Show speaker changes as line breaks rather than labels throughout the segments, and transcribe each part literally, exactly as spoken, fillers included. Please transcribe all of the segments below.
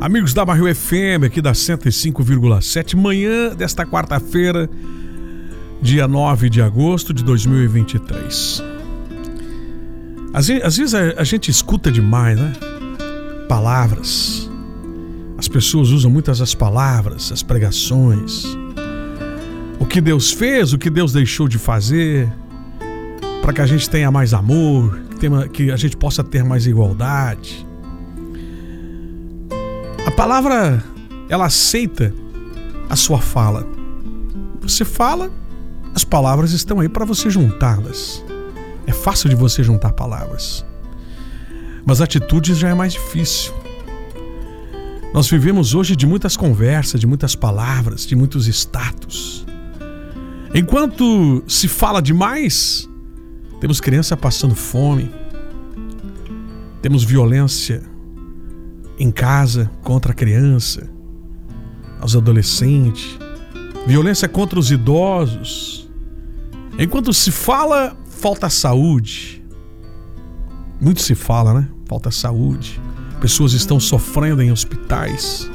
Amigos da Barril F M, aqui da cento e cinco vírgula sete, manhã desta quarta-feira, dia nove de agosto de dois mil e vinte e três. Às, às vezes a, a gente escuta demais, né? Palavras. As pessoas usam muitas as palavras, as pregações. O que Deus fez, o que Deus deixou de fazer, para que a gente tenha mais amor, que, tenha, que a gente possa ter mais igualdade. A palavra, ela aceita a sua fala. Você fala, as palavras estão aí para você juntá-las. É fácil de você juntar palavras. Mas atitudes já é mais difícil. Nós vivemos hoje de muitas conversas, de muitas palavras, de muitos status. Enquanto se fala demais, temos criança passando fome, temos violência em casa contra a criança, aos adolescentes, violência contra os idosos. Enquanto se fala, falta saúde. Muito se fala, né? Falta saúde. Pessoas estão sofrendo em hospitais.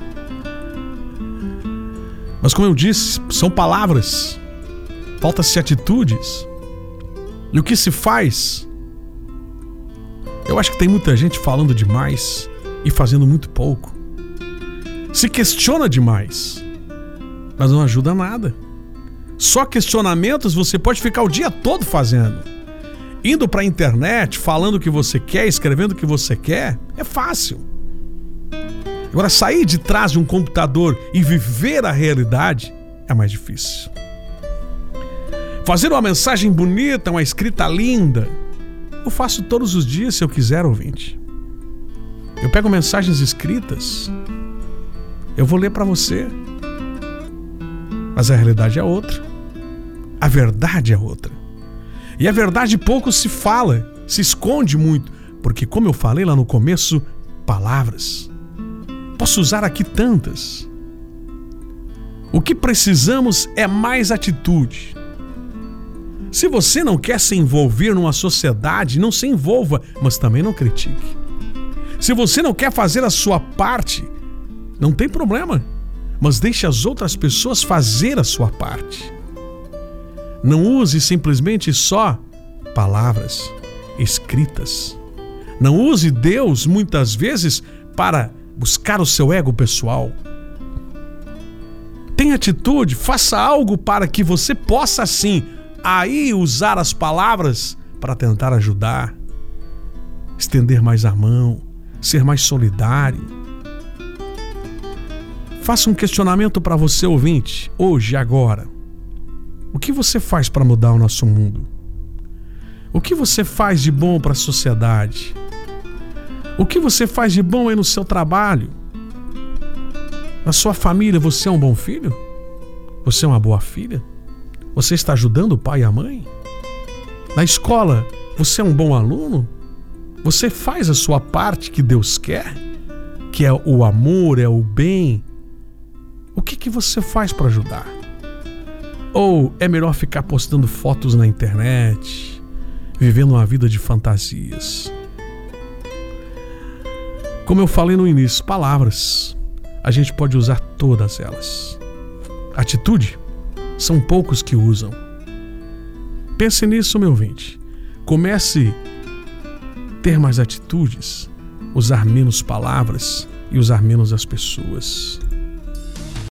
Mas como eu disse, são palavras. Falta-se atitudes. E o que se faz? Eu acho que tem muita gente falando demais e fazendo muito pouco. Se questiona demais, mas não ajuda nada. Só questionamentos você pode ficar o dia todo fazendo. Indo para a internet, falando o que você quer, escrevendo o que você quer, é fácil. Agora, sair de trás de um computador e viver a realidade é mais difícil. Fazer uma mensagem bonita, uma escrita linda, eu faço todos os dias se eu quiser, ouvinte. Eu pego mensagens escritas, eu vou ler para você. Mas a realidade é outra. A verdade é outra. E a verdade pouco se fala, se esconde muito, porque, como eu falei lá no começo, palavras. Posso usar aqui tantas. O que precisamos é mais atitude. Se você não quer se envolver numa sociedade, não se envolva, mas também não critique. Se você não quer fazer a sua parte, não tem problema, mas deixe as outras pessoas fazer a sua parte. Não use simplesmente só palavras escritas. Não use Deus muitas vezes para buscar o seu ego pessoal. Tenha atitude, faça algo para que você possa sim aí usar as palavras para tentar ajudar, estender mais a mão, ser mais solidário. Faça um questionamento para você, ouvinte, hoje, agora. O que você faz para mudar o nosso mundo? O que você faz de bom para a sociedade? O que você faz de bom aí no seu trabalho? Na sua família, você é um bom filho? Você é uma boa filha? Você está ajudando o pai e a mãe? Na escola, você é um bom aluno? Você faz a sua parte que Deus quer? Que é o amor, é o bem? O que, que você faz para ajudar? Ou é melhor ficar postando fotos na internet, vivendo uma vida de fantasias? Como eu falei no início, palavras, a gente pode usar todas elas. Atitude, são poucos que usam. Pense nisso, meu ouvinte. Comece a ter mais atitudes, usar menos palavras e usar menos as pessoas.